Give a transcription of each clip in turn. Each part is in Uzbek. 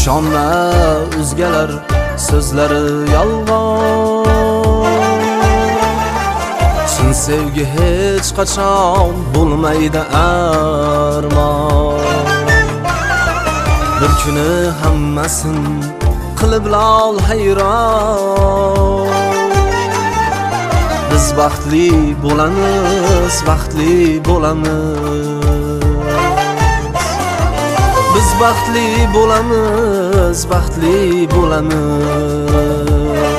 ishonma o'zgalar so'zlari yolg'on. Chin sevgi hech qachon bo'lmaydi armon. Bir kuni hammasin qilib lol hayron. Biz baxtli bo'lamiz, baxtli bo'lamiz. Biz baxtli bo'lamiz, baxtli bo'lamiz.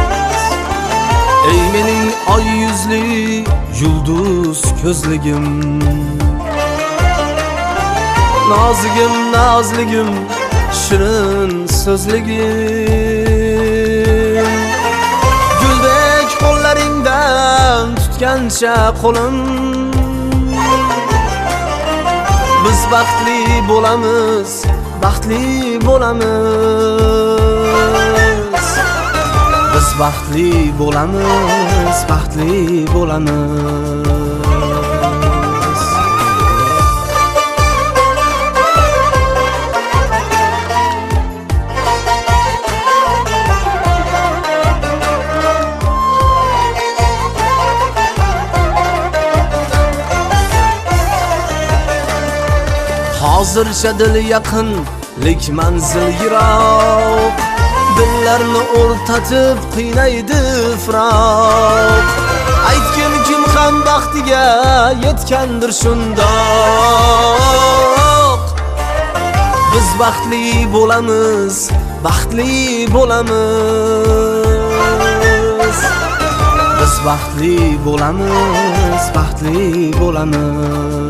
Ey mening oy yuzli, yulduz ko'zligim, nozigim, nozligim, shirin so'zligim. Guldek qo'llaringdan tutgancha qo'lim. Biz baxtli bo'lamiz, baxtli bo'lamiz. Biz baxtli bo'lamiz, baxtli bo'lamiz. Hozircha dil yaqin, lek manzil yiroq. Dillarni o'rtatib qiynaydi firoq. Aytgin kim ham baxtiga yetgandir shundoq. Biz baxtli bo'lamiz, baxtli bo'lamiz. Biz baxtli bo'lamiz, baxtli bo'lamiz.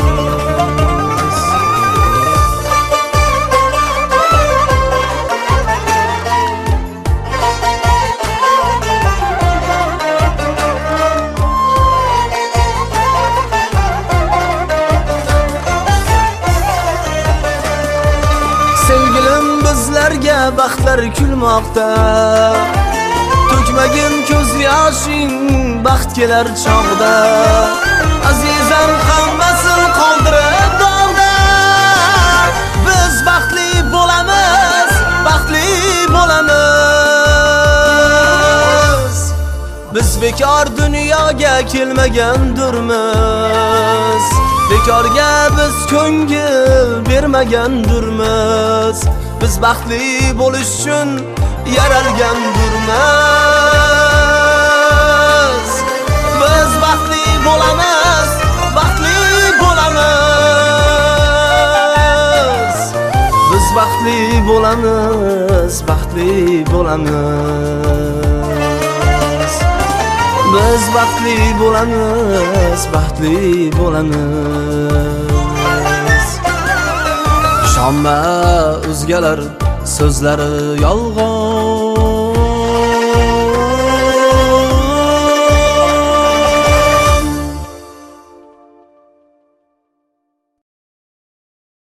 Sevgilim bizlarga baxtlar kulmoqda. To'kmagin ko'z yoshing baxt kelar chog'da. Azizam hammasin qoldirib dog'da. Biz baxtli bo'lamiz, baxtli bo'lamiz. Biz bekor dunyoga kelmagandirmiz. Bekorga biz ko'ngil bermagandirmiz. Biz baxtli bo'lish uchun yaralgandirmiz. Biz baxtli bo'lamiz, baxtli bo'lamiz. Biz baxtli bo'lamiz, baxtli bo'lamiz. Biz baxtli bo'lamiz, baxtli bo'lamiz. Ishonma o'zgalar so'zlari yolg'on.